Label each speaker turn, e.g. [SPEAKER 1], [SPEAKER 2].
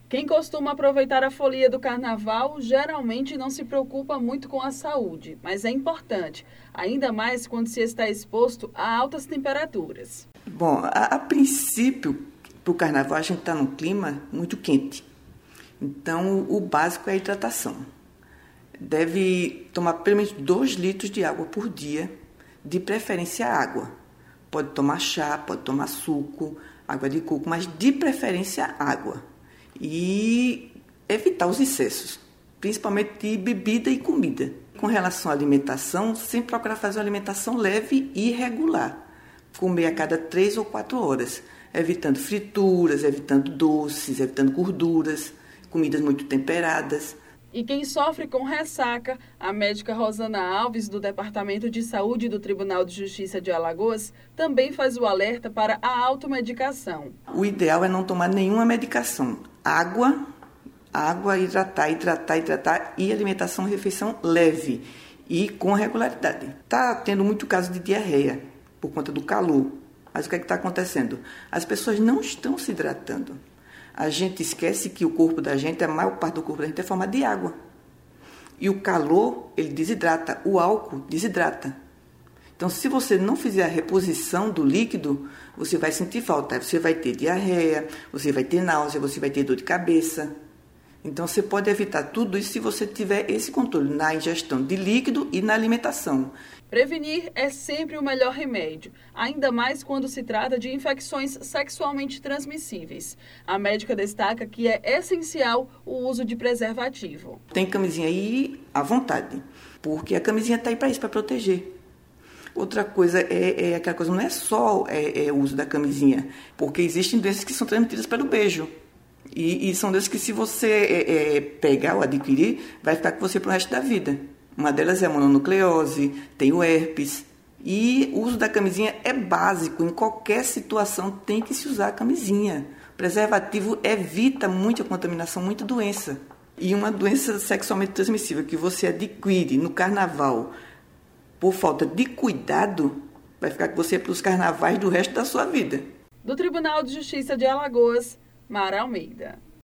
[SPEAKER 1] Quem costuma aproveitar a folia do carnaval geralmente não se preocupa muito com a saúde, mas é importante, ainda mais quando se está exposto a altas temperaturas.
[SPEAKER 2] Bom, a princípio, para o carnaval a gente está num clima muito quente, então o básico é a hidratação. Deve tomar pelo menos 2 litros de água por dia, de preferência água. Pode tomar chá, pode tomar suco, água de coco, mas de preferência água. E evitar os excessos, principalmente de bebida e comida. Com relação à alimentação, sempre procurar fazer uma alimentação leve e regular. Comer a cada 3 ou 4 horas, evitando frituras, evitando doces, evitando gorduras, comidas muito temperadas.
[SPEAKER 1] E quem sofre com ressaca, a médica Rosana Alves, do Departamento de Saúde do Tribunal de Justiça de Alagoas, também faz o alerta para a automedicação.
[SPEAKER 2] O ideal é não tomar nenhuma medicação. Água, hidratar e alimentação e refeição leve e com regularidade. Está tendo muito caso de diarreia por conta do calor. Mas o que é que está acontecendo? As pessoas não estão se hidratando. A gente esquece que o corpo da gente, a maior parte do corpo da gente é formado de água. E o calor, ele desidrata, o álcool desidrata. Então, se você não fizer a reposição do líquido, você vai sentir falta. Você vai ter diarreia, você vai ter náusea, você vai ter dor de cabeça. Então, você pode evitar tudo isso se você tiver esse controle na ingestão de líquido e na alimentação.
[SPEAKER 1] Prevenir é sempre o melhor remédio, ainda mais quando se trata de infecções sexualmente transmissíveis. A médica destaca que é essencial o uso de preservativo.
[SPEAKER 2] Tem camisinha aí à vontade, porque a camisinha está aí para isso, para proteger. Outra coisa é aquela coisa, não é só o uso da camisinha, porque existem doenças que são transmitidas pelo beijo. E são doenças que, se você pegar ou adquirir, vai ficar com você para o resto da vida. Uma delas é a mononucleose, tem o herpes. E o uso da camisinha é básico. Em qualquer situação tem que se usar a camisinha. O preservativo evita muita contaminação, muita doença. E uma doença sexualmente transmissível que você adquire no carnaval por falta de cuidado, vai ficar com você para os carnavais do resto da sua vida.
[SPEAKER 1] Do Tribunal de Justiça de Alagoas, Mara Almeida.